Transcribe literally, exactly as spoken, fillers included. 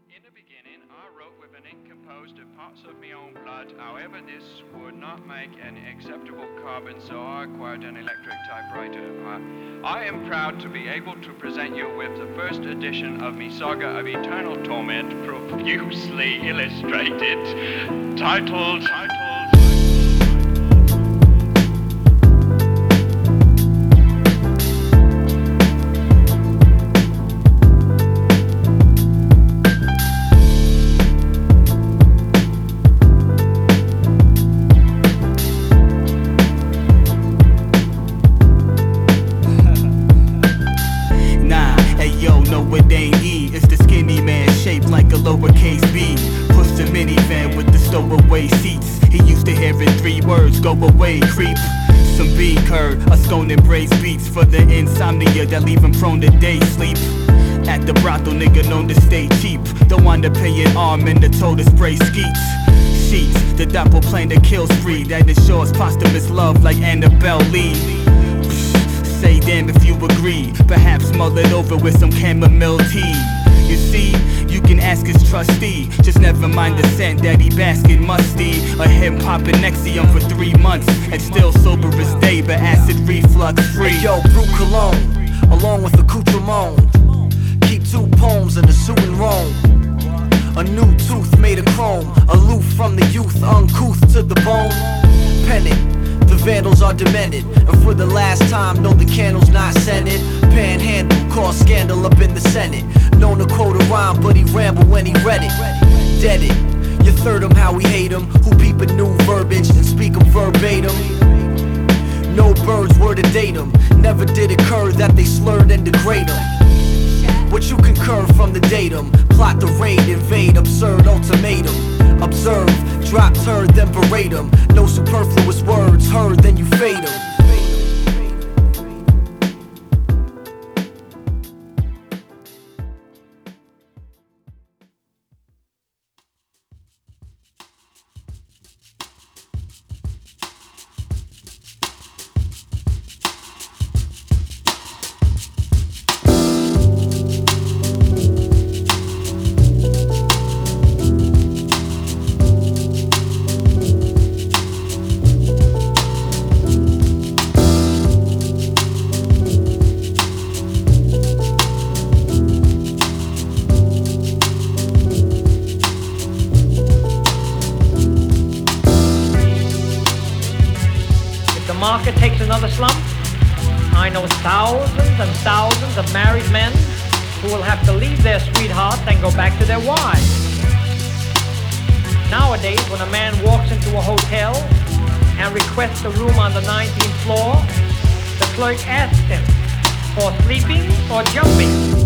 In the beginning, I wrote with an ink composed of parts of my own blood. However, this would not make an acceptable carbon, so I acquired an electric typewriter. I, I am proud to be able to present you with the first edition of me saga of eternal torment, profusely illustrated, titled... titled it ain't E, it's the skinny man shaped like a lowercase b. Push the minivan with the stowaway seats. He used to hear in three words, go away, creep. Some bean curd, a scone and braised beats for the insomnia that leave him prone to day sleep. At the brothel, nigga known to stay cheap. Don't want to pay an arm and the toe to spray skeets. Sheets, the doppel plan to kill spree that ensures posthumous love like Annabelle Lee. Say damn if you agree, perhaps mull it over with some chamomile tea. You see, you can ask his trustee, just never mind the scent that he basket musty. A him popping Nexium for three months and still sober as day, but acid reflux free. Hey, yo, Brew Cologne, along with accoutrement. Keep two poems in a suit and Rome. A new tooth made of chrome, aloof from the youth, uncouth to the bone. Pennant. The vandals are demented, and for the last time, no, the candle's not scented. Panhandle, cause scandal up in the Senate. Known to quote a rhyme, but he rambled when he read it. Dead it, you third him how we hate him. Who peep a new verbiage and speak him verbatim. No birds were to date him. Never did occur that they slurred and degrade him. What you concur from the datum? Plot the raid, invade, absurd ultimatum. Observe, drop turd, then berate him. No superfluous words heard, then you fade him. The market takes another slump. I know thousands and thousands of married men who will have to leave their sweethearts and go back to their wives. Nowadays, when a man walks into a hotel and requests a room on the nineteenth floor, the clerk asks him, for sleeping or jumping?